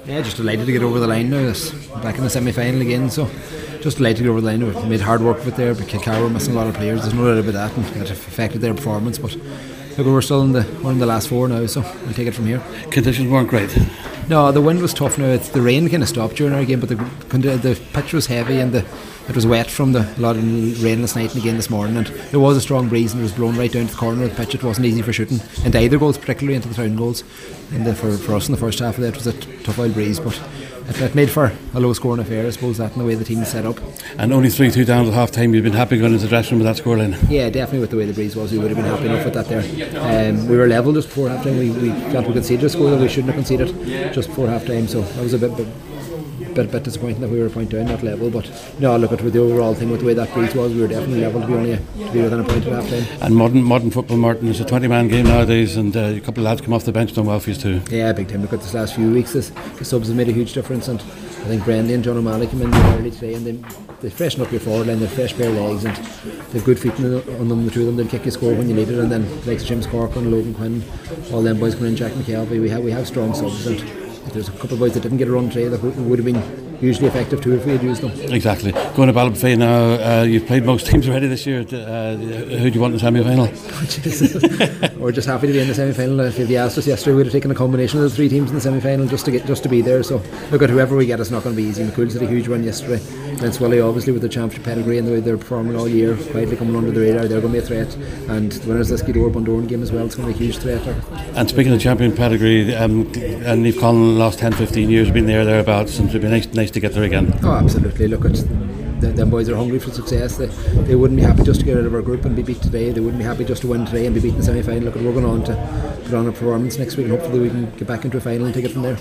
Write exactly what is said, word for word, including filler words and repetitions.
Yeah, just delighted to get over the line now. This back in the semi-final again, so just delighted to get over the line. We've made hard work of it there, but Kilcar were missing a lot of players. There's no doubt about that, and it affected their performance. But look, we're still in the we're in the last four now, so we'll take it from here. Conditions weren't great. No, the wind was tough now. It's, the rain kind of stopped during our game, but the the pitch was heavy and the it was wet from the a lot of rain last night and again this morning, and there was a strong breeze and it was blown right down to the corner of the pitch. It wasn't easy for shooting into either goals, particularly into the Tyrone goals. And the, for, for us in the first half of that, it was a t- tough old breeze, but it, it made for a low scoring affair, I suppose, that and the way the team is set up. And only three two down at half time. You've been happy going into the dressing room with that scoreline? Yeah, definitely. With the way the breeze was, we would have been happy enough with that there. Um, we were level just before half time. We, we got we conceded a score that we shouldn't have conceded just before half time, so that was a bit, bit Bit, bit disappointing that we were a point down that level, but no, look at with the overall thing, with the way that breeze was, we were definitely level to be only a, to be within a point at half time. And modern modern football, Martin, it's a twenty man game nowadays, and uh, a couple of lads come off the bench done well for you too. Yeah, big time. Look at this last few weeks, this, the subs have made a huge difference, and I think Brendan and John O'Malley came in early today, and they, they freshen up your forward line. They're fresh pair of legs, and they've good feet on them. The two of them, they'll kick you score when you need it, and then like James Cork and Logan Quinn, all them boys coming in, Jack McKelvey. We have we have strong subs, and there's a couple of boys that didn't get a run today that would have been hugely effective too if we had used them. Exactly. Going to Ballybofey now, uh, you've played most teams already this year. Uh, who do you want in the semi-final? We're just happy to be in the semi-final. If you'd asked us yesterday, we'd have taken a combination of the three teams in the semi-final just to get just to be there. So look, at whoever we get, it's not going to be easy. McCool's had a huge run yesterday. Then Swilly, obviously, with the championship pedigree and the way they're performing all year, quietly coming under the radar, they're going to be a threat. And the winners of this Gidor Bundoran game as well, it's going to be a huge threat. And speaking of champion pedigree, um, and Niamh Conlon last ten fifteen years been there thereabouts, and it'd be nice, nice to get there again. Oh, absolutely. Look, at them, them boys are hungry for success. They, they wouldn't be happy just to get out of our group and be beat today. They wouldn't be happy just to win today and be beaten in the semi-final. Look, we're going on to put on a performance next week, and hopefully we can get back into a final and take it from there.